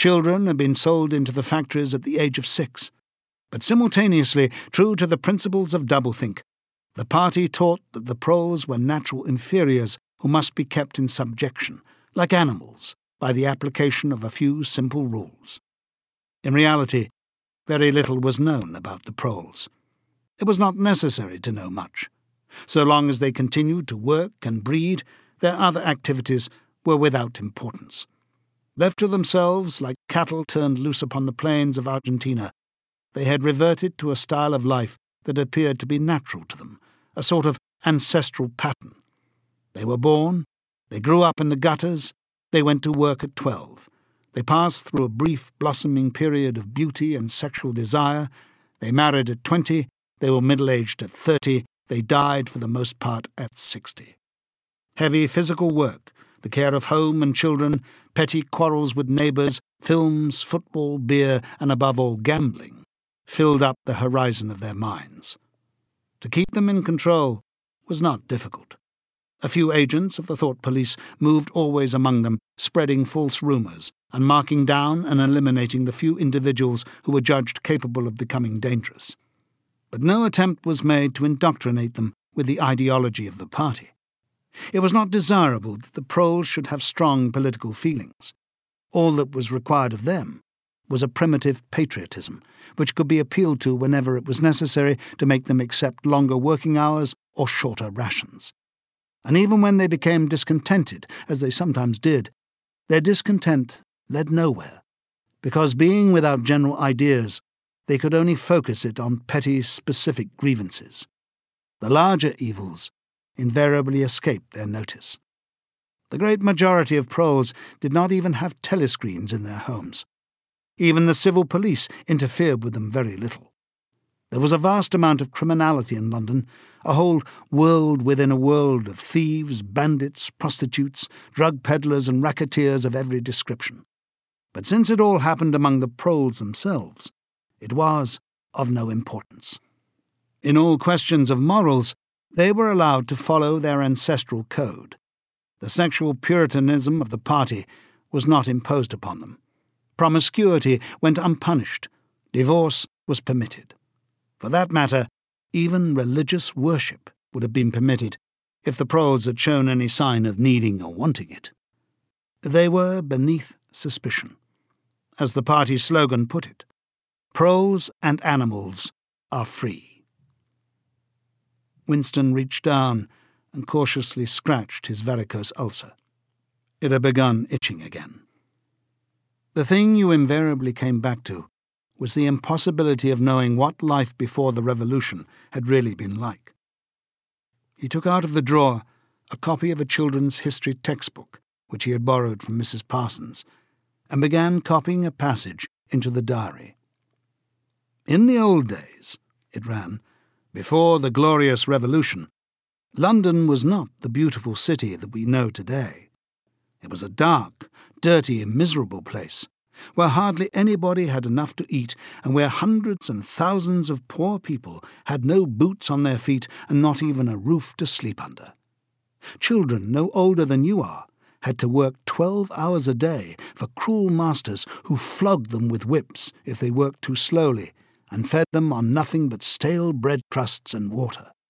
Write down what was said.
Children had been sold into the factories at the age of 6. But simultaneously, true to the principles of doublethink, the party taught that the proles were natural inferiors who must be kept in subjection, like animals, by the application of a few simple rules. In reality, very little was known about the proles. It was not necessary to know much. So long as they continued to work and breed, their other activities were without importance. Left to themselves, like cattle turned loose upon the plains of Argentina, they had reverted to a style of life that appeared to be natural to them, a sort of ancestral pattern. They were born, they grew up in the gutters, they went to work at 12. They passed through a brief, blossoming period of beauty and sexual desire. They married at 20, they were middle-aged at 30, they died for the most part at 60. Heavy physical work, the care of home and children, petty quarrels with neighbours, films, football, beer, and above all gambling, filled up the horizon of their minds. To keep them in control was not difficult. A few agents of the thought police moved always among them, spreading false rumours and marking down and eliminating the few individuals who were judged capable of becoming dangerous. But no attempt was made to indoctrinate them with the ideology of the party. It was not desirable that the proles should have strong political feelings. All that was required of them was a primitive patriotism, which could be appealed to whenever it was necessary to make them accept longer working hours or shorter rations. And even when they became discontented, as they sometimes did, their discontent led nowhere, because being without general ideas, they could only focus it on petty, specific grievances. The larger evils invariably escaped their notice. The great majority of proles did not even have telescreens in their homes. Even the civil police interfered with them very little. There was a vast amount of criminality in London, a whole world within a world of thieves, bandits, prostitutes, drug peddlers and racketeers of every description. But since it all happened among the proles themselves, it was of no importance. In all questions of morals, they were allowed to follow their ancestral code. The sexual puritanism of the party was not imposed upon them. Promiscuity went unpunished. Divorce was permitted. For that matter, even religious worship would have been permitted if the proles had shown any sign of needing or wanting it. They were beneath suspicion. As the party's slogan put it, proles and animals are free. Winston reached down and cautiously scratched his varicose ulcer. It had begun itching again. The thing you invariably came back to was the impossibility of knowing what life before the revolution had really been like. He took out of the drawer a copy of a children's history textbook, which he had borrowed from Mrs. Parsons, and began copying a passage into the diary. In the old days, it ran, before the glorious revolution, London was not the beautiful city that we know today. It was a dark, dirty and miserable place, where hardly anybody had enough to eat and where hundreds and thousands of poor people had no boots on their feet and not even a roof to sleep under. Children no older than you are had to work 12 hours a day for cruel masters who flogged them with whips if they worked too slowly and fed them on nothing but stale bread crusts and water.